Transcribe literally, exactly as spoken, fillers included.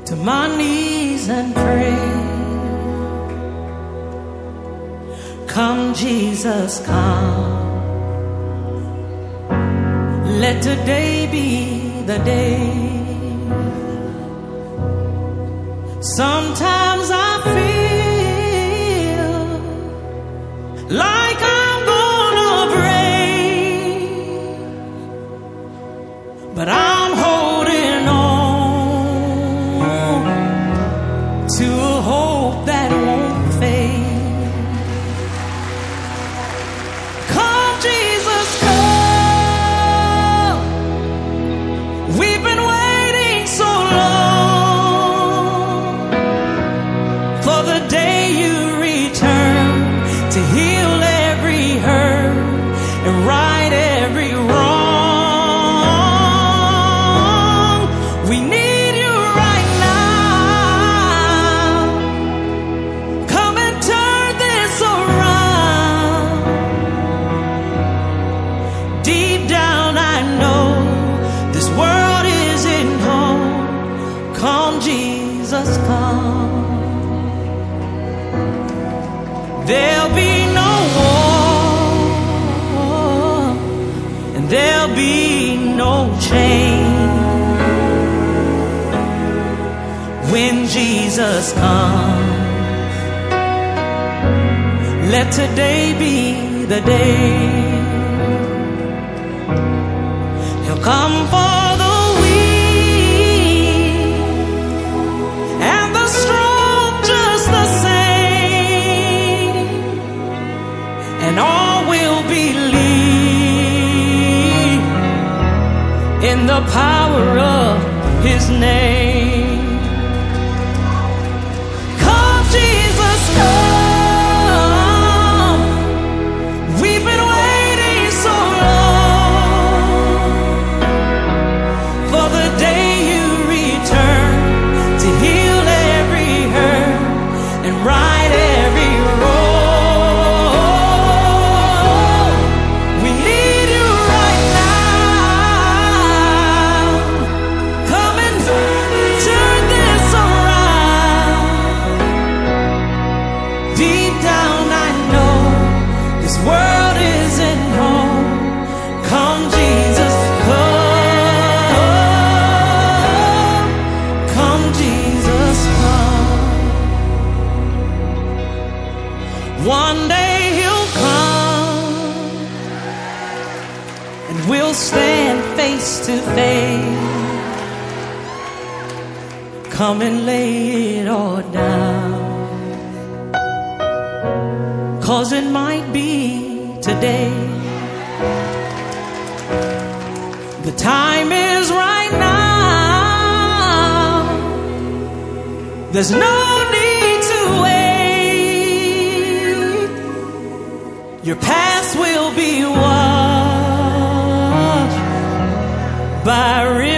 to my knees and pray. Come, Jesus, come. Let today be the day. Sometimes I feel like I'm gonna break, but I'm holding on to a hope that won't fade. Come, Jesus, come. We've been waiting so long for the day you return to heal every hurt and right every wrong. We need you right now. Come and turn this around. Deep down I know this world isn't home. Come, Jesus, come. There'll be no war, and there'll be no change when Jesus comes. Let today be the day. He'll come for the weak and the strong just the same, and all will believe in the power of His name. Come, Jesus, come. We've been waiting so long for the day you return to heal every hurt and right every wrong. We need you right now. Come and turn this around. Deep down I know this world isn't home. Come, Jesus, come. Come, Jesus, come. One day He'll come and we'll stand face to face. Come and lay it all down, 'cause it might be today. The time is right now. There's no need to wait. Your past will be washed by